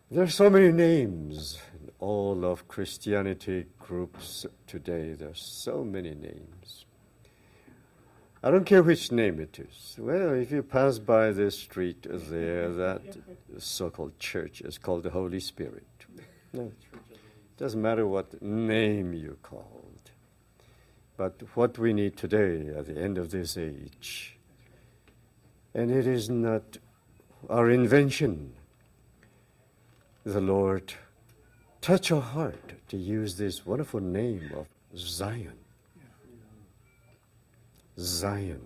There are so many names in all of Christianity groups today. There are so many names. I don't care which name it is. Well, if you pass by this street there, that so-called church is called the Holy Spirit. No, it doesn't matter what name you call it. But what we need today at the end of this age, and it is not our invention, the Lord touch our heart to use this wonderful name of Zion. Zion.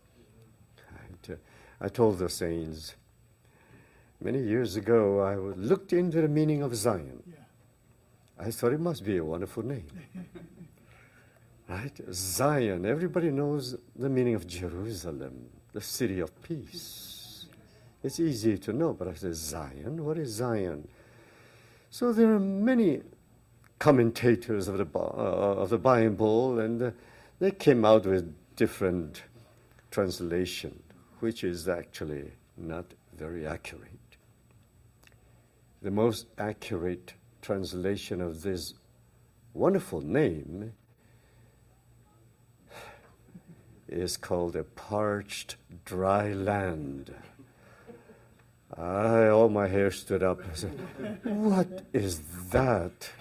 I told the saints many years ago, I looked into the meaning of Zion. I thought it must be a wonderful name. Right? Zion. Everybody knows the meaning of Jerusalem, the city of peace. It's easy to know, but I said, Zion? What is Zion? So there are many commentators of the Bible, and they came out with different translation, which is actually not very accurate. The most accurate translation of this wonderful name is called a parched, dry land. All my hair stood up. I said, what is that?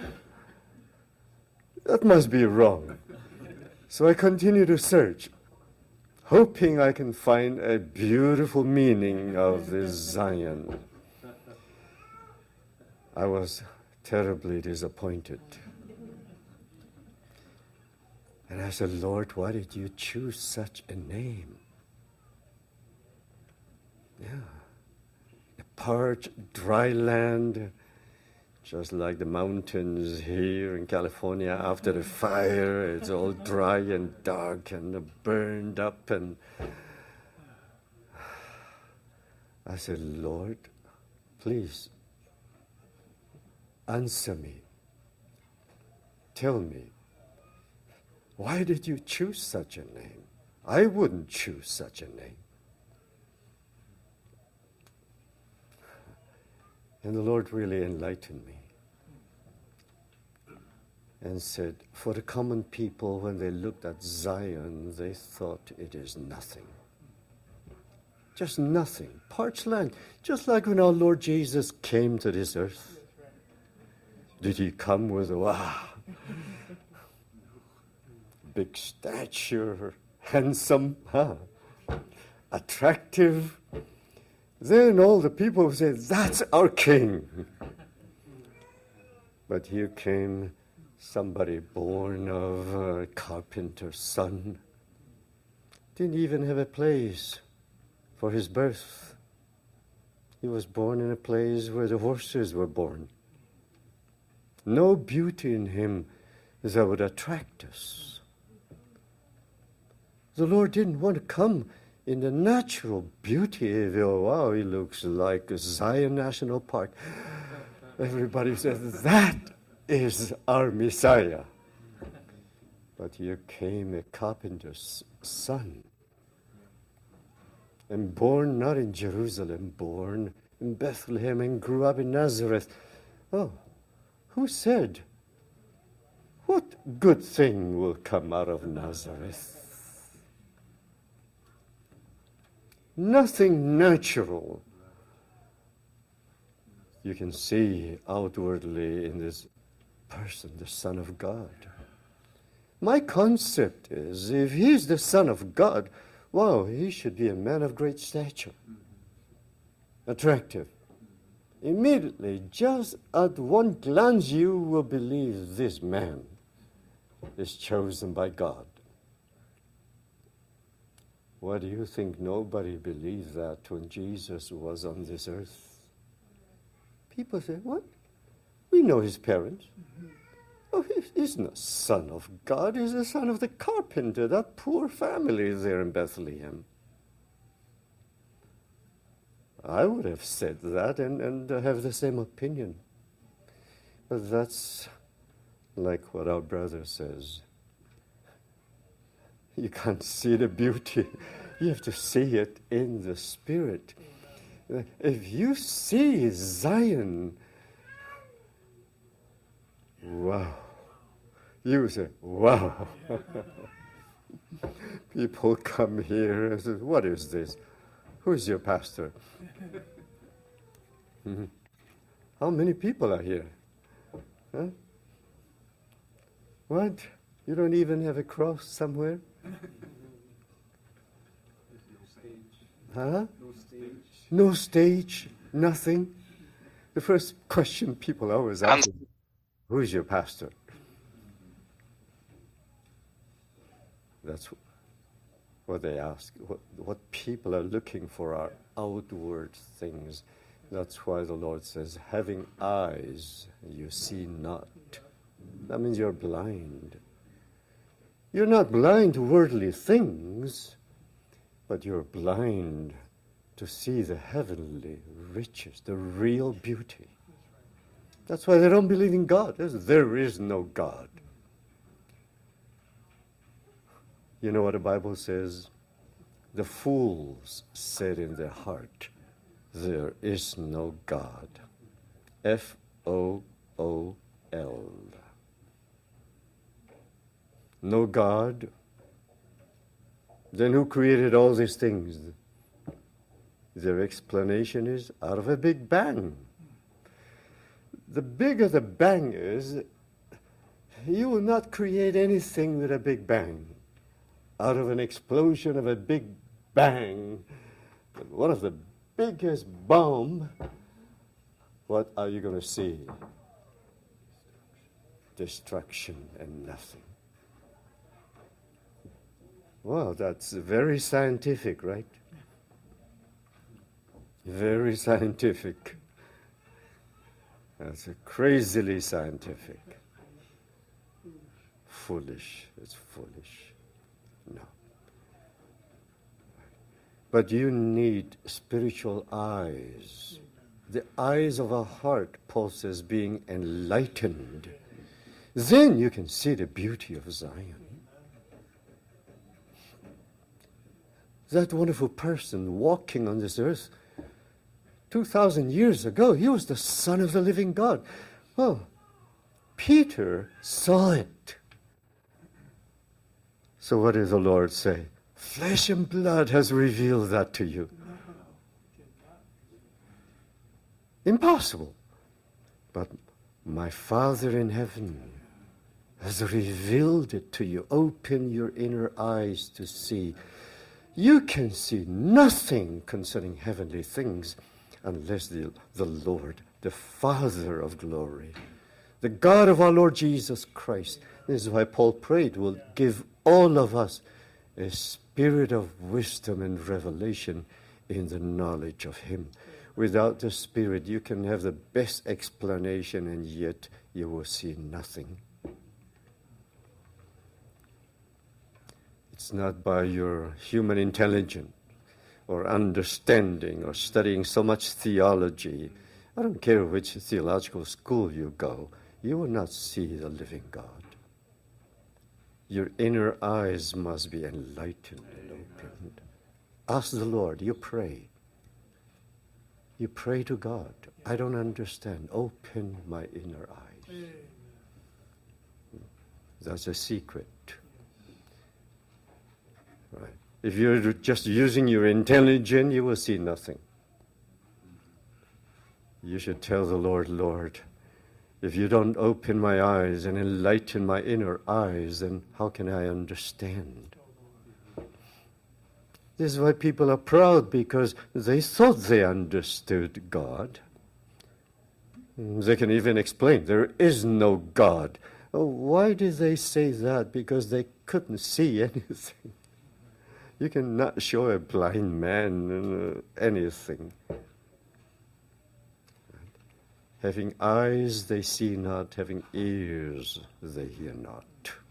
That must be wrong. So I continue to search, hoping I can find a beautiful meaning of this Zion. I was terribly disappointed. And I said, Lord, why did you choose such a name? Yeah. A parched, dry land, just like the mountains here in California after the fire. It's all dry and dark and burned up. And I said, Lord, please answer me. Tell me, why did you choose such a name? I wouldn't choose such a name. And the Lord really enlightened me and said, for the common people, when they looked at Zion, they thought it is nothing. Just nothing. Parched land. Just like when our Lord Jesus came to this earth. Did he come with big stature, handsome, attractive? Then all the people would say, that's our king. But here came somebody born of a carpenter's son. Didn't even have a place for his birth. He was born in a place where the horses were born. No beauty in him that would attract us. The Lord didn't want to come in the natural beauty of, wow, he looks like Zion National Park. Everybody says, that is our Messiah. But here came a carpenter's son. And born not in Jerusalem, born in Bethlehem and grew up in Nazareth. Oh, who said, what good thing will come out of Nazareth? Nothing natural you can see outwardly in this person, the Son of God. My concept is, if he's the Son of God, wow, he should be a man of great stature, attractive. Immediately, just at one glance, you will believe this man is chosen by God. Why do you think nobody believed that when Jesus was on this earth? People say, what? We know his parents. Oh, he's not son of God. He's the son of the carpenter, that poor family there in Bethlehem. I would have said that and have the same opinion. But that's like what our brother says. You can't see the beauty. You have to see it in the spirit. If you see Zion, Wow. You say, wow. People come here and say, what is this? Who is your pastor? How many people are here? Huh? What? You don't even have a cross somewhere? Huh? No stage, nothing. The first question people always ask is, who is your pastor? That's what they ask. What people are looking for are outward things. That's why the Lord says, having eyes, you see not. That means you're blind. You're not blind to worldly things, but you're blind to see the heavenly riches, the real beauty. That's why they don't believe in God. There is no God. You know what the Bible says? The fools said in their heart, there is no God. F-O-O-L. No God. Then who created all these things? Their explanation is out of a big bang. The bigger the bang is, you will not create anything with a big bang. Out of an explosion of a big bang, one of the biggest bomb, what are you going to see? Destruction and nothing. Well, that's very scientific, right? Very scientific. That's crazily scientific. Foolish. It's foolish. No. But you need spiritual eyes. The eyes of our heart, Paul says, being enlightened. Then you can see the beauty of Zion. That wonderful person walking on this earth 2,000 years ago, he was the Son of the living God. Well, Peter saw it. So what does the Lord say? Flesh and blood has revealed that to you. Impossible. But my Father in heaven has revealed it to you. Open your inner eyes to see. You can see nothing concerning heavenly things unless the Lord, the Father of glory, the God of our Lord Jesus Christ, this is why Paul prayed, will give all of us a spirit of wisdom and revelation in the knowledge of Him. Without the Spirit, you can have the best explanation and yet you will see nothing. It's not by your human intelligence or understanding or studying so much theology. I don't care which theological school you go, you will not see the living God. Your inner eyes must be enlightened and opened. Ask the Lord, you pray. You pray to God. I don't understand. Open my inner eyes. That's a secret. Right. If you're just using your intelligence, you will see nothing. You should tell the Lord, Lord, if you don't open my eyes and enlighten my inner eyes, then how can I understand? This is why people are proud, because they thought they understood God. They can even explain, there is no God. Oh, why did they say that? Because they couldn't see anything. You cannot show a blind man anything. Having eyes, they see not. Having ears, they hear not.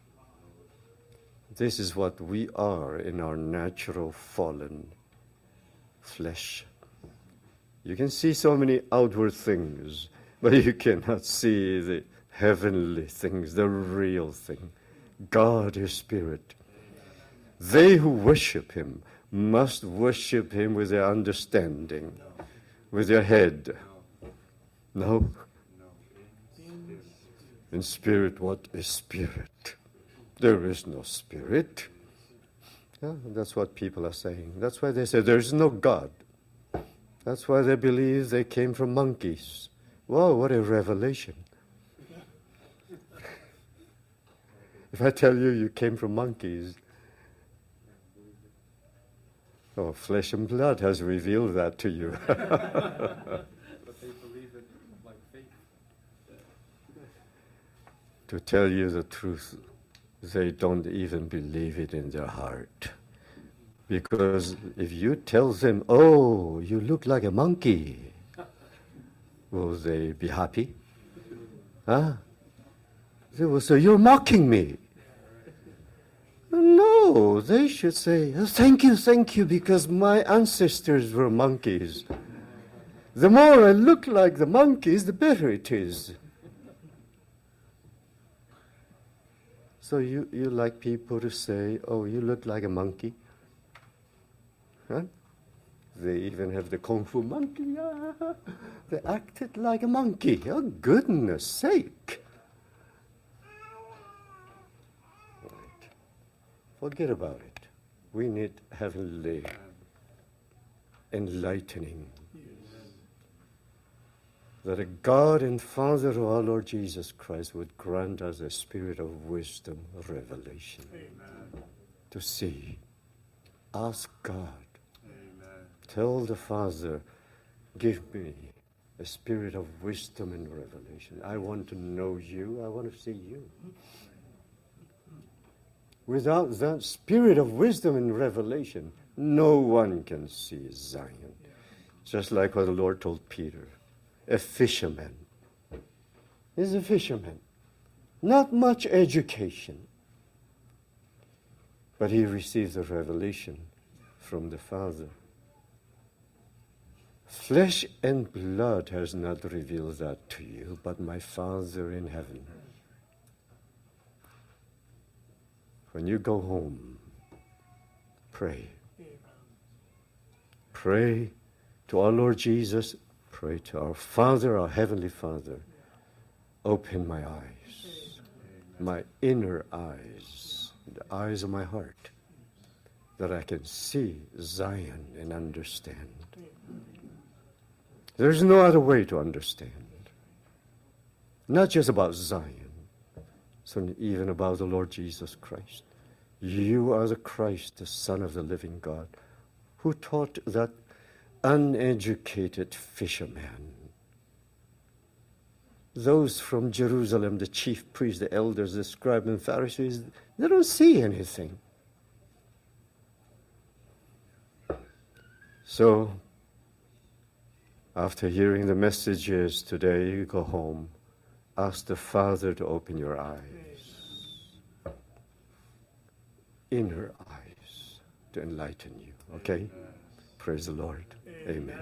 This is what we are in our natural fallen flesh. You can see so many outward things, but you cannot see the heavenly things, the real thing. God is spirit. They who worship Him must worship Him with their understanding, with their head. No. In spirit, what is spirit? There is no spirit. Yeah, that's what people are saying. That's why they say there is no God. That's why they believe they came from monkeys. Wow, what a revelation. If I tell you you came from monkeys, oh, flesh and blood has revealed that to you. But they believe it like faith. To tell you the truth, they don't even believe it in their heart. Because if you tell them, oh, you look like a monkey, will they be happy? Huh? They will say, you're mocking me. No, they should say, oh, thank you, because my ancestors were monkeys. The more I look like the monkeys, the better it is. So you like people to say, oh, you look like a monkey? Huh? They even have the Kung Fu monkey. Ah, they acted like a monkey. Oh, goodness sake. Right. Forget about it. We need heavenly enlightening. That a God and Father of our Lord Jesus Christ would grant us a spirit of wisdom, revelation. Amen. To see. Ask God. Amen. Tell the Father, give me a spirit of wisdom and revelation. I want to know you. I want to see you. Without that spirit of wisdom and revelation, no one can see Zion. Just like what the Lord told Peter. A fisherman. He's a fisherman. Not much education. But he receives a revelation from the Father. Flesh and blood has not revealed that to you, but my Father in heaven. When you go home, pray. Pray to our Lord Jesus. Pray to our Father, our Heavenly Father. Open my eyes, my inner eyes, the eyes of my heart, that I can see Zion and understand. There's no other way to understand. Not just about Zion, so even about the Lord Jesus Christ. You are the Christ, the Son of the living God, who taught that uneducated fisherman. Those from Jerusalem, the chief priests, the elders, the scribes and Pharisees, they don't see anything. So, after hearing the messages today, you go home, ask the Father to open your eyes, inner eyes, to enlighten you. Okay? Praise the Lord. Amen.